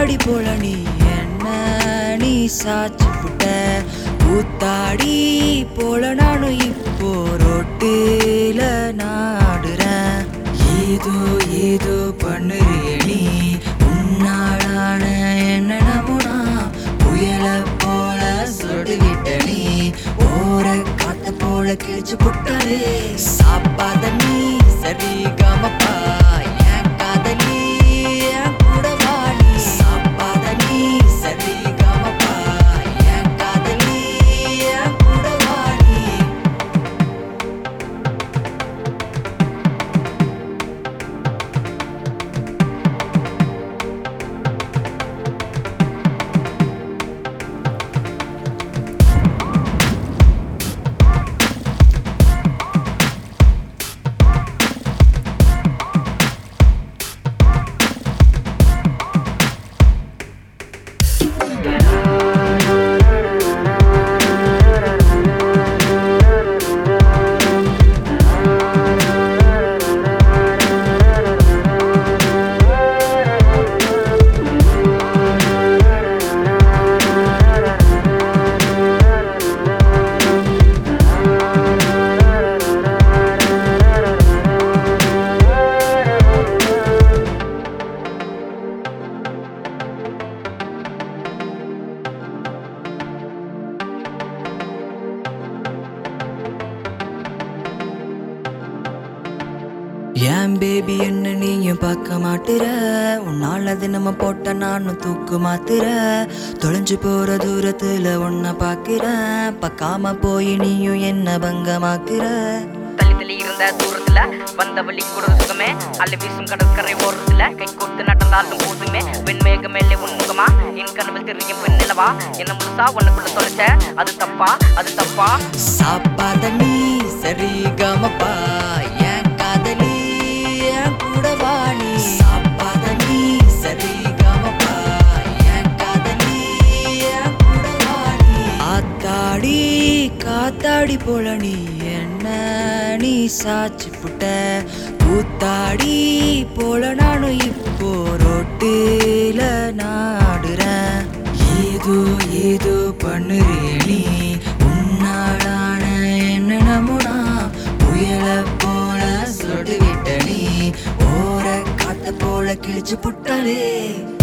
காத்தாடி போல நீ என்ன நீ சாச்சு புட்ட கூத்தாடி போல நானும் இப்போ ரொட்டில நாடுறேன். ஏதோ ஏதோ பண்ணுறிய நீ உன்னாடான என்ன நமுனா புயல போல சொடுவிட்ட நீ ஓர காத்த போல கிழிச்சு புட்டாலே சாப்பாத நீ சரி கமப்பா என் காதலி என் கூட வாடி சாப்பாத நீ சரி கமப்பா என் காதலி என் கூட வாடி. ஏன் பேபி என்ன நீயும் பார்க்க மாட்டுற உன்னால தினம போட்ட நானும் தூக்கு மாத்துற தொலைஞ்சு போற தூரத்துல உன்ன பாக்குறேன் பக்காம போய் நீயும் என்ன பங்கமாக்குற. தள்ளி தள்ளி இருந்த தூரத்துல வந்த வழி கூட சுகமே அள்ளி வீசும் கடற்கரை ஓரத்துல கை கோர்த்து நடந்தாலும் போதுமே வெண்மேக மேலே உன்முகமா என் கனவில் தெரியும் வெண்ணிலவா என்ன முழுசா உன்னுக்குள்ள தொலைச்ச அது தப்பா அது தப்பா. சாப்பாத நீ சரி கமப்பா என் காதலி என் கூட வாடி சாப்பாத நீ சரி கமப்பா என் காதலி என் கூட வாடி. ஆத்தாடி காத்தாடி போல நீ என்ன நீ சாச்சு புட்ட கூத்தாடி போல நானும் இப்போ ரொட்டில நாடுறேன். ஏதோ ஏதோ பண்ணுறிய நீ உன்னாடான என்ன நமுனா புயல போல சொடுவிட்ட நீ ஓர காத்த போல கிழிச்சு புட்டாலே